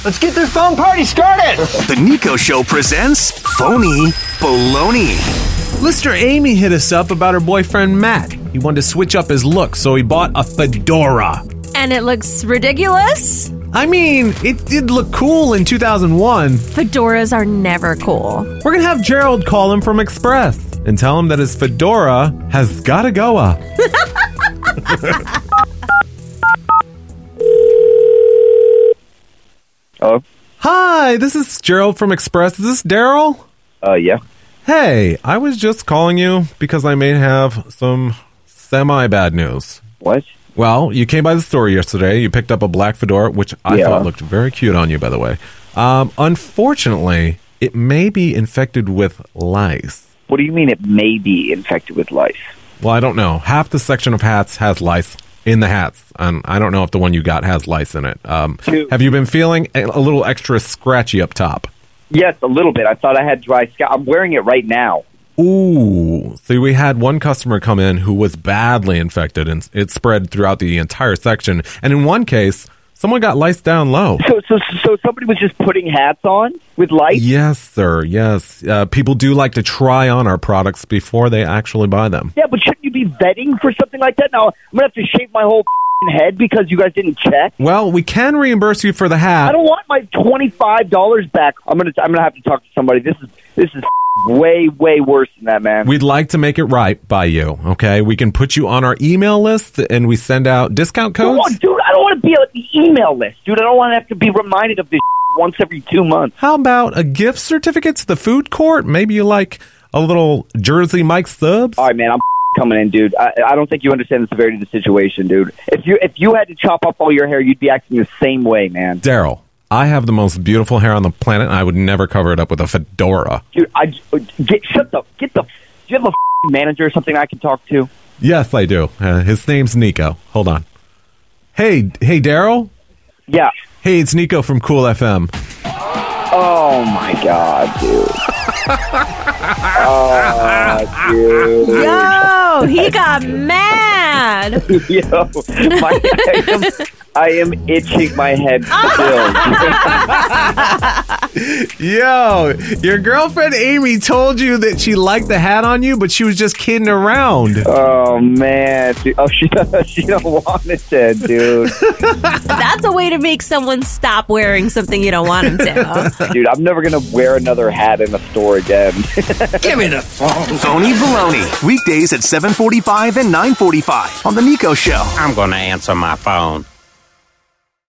Let's get this phone party started. The Nico Show presents Phony Baloney. Listener Amy hit us up about her boyfriend Matt. He wanted to switch up his look, so he bought a fedora. And it looks ridiculous? I mean, it did look cool in 2001. Fedoras are never cool. We're gonna have Gerald call him from Express and tell him that his fedora has gotta go up. Hello? Hi, this is Gerald from Express. Is this Daryl? Yeah. Hey, I was just calling you because I may have some semi-bad news. What? Well, you came by the store yesterday. You picked up a black fedora, which I thought looked very cute on you, by the way. Unfortunately, it may be infected with lice. What do you mean it may be infected with lice? Well, I don't know. Half the section of hats has lice in the hats, and I don't know if the one you got has lice in it. Have you been feeling a little extra scratchy up top? Yes, a little bit. I thought I had dry scalp. I'm wearing it right now. Ooh. See, we had one customer come in who was badly infected, and it spread throughout the entire section. And in one case, someone got lice down low. So somebody was just putting hats on with lice? Yes, sir. Yes. People do like to try on our products before they actually buy them. Yeah, but shouldn't you be vetting for something like that? Now, I'm going to have to shave my whole head because you guys didn't check? Well, we can reimburse you for the hat. I don't want my $25 back. I'm gonna have to talk to somebody. This is way worse than that, man. We'd like to make it right by you, okay? We can put you on our email list, and we send out discount codes. Dude, I don't want to be on the email list. Dude, I don't want to have to be reminded of this once every 2 months. How about a gift certificate to the food court? Maybe you like a little Jersey Mike subs? All right, man, I'm coming in, dude. I don't think you understand the severity of the situation, dude. If you had to chop up all your hair, you'd be acting the same way, man. Daryl, I have the most beautiful hair on the planet, and I would never cover it up with a fedora. Dude, do you have a manager or something I can talk to? Yes, I do. His name's Nico. Hold on. Hey, Daryl? Yeah. Hey, it's Nico from Cool FM. Oh, my God, dude. Oh, dude. Yo, he got mad. Yo, I am itching my head still. Yo, your girlfriend Amy told you that she liked the hat on you, but she was just kidding around. Oh, man. Dude. Oh, she don't want it then, dude. That's a way to make someone stop wearing something you don't want them to. Dude, I'm never going to wear another hat in a store again. Give me the phone. Phony Baloney. Weekdays at 7:45 and 9:45 on The Nico Show. I'm going to answer my phone.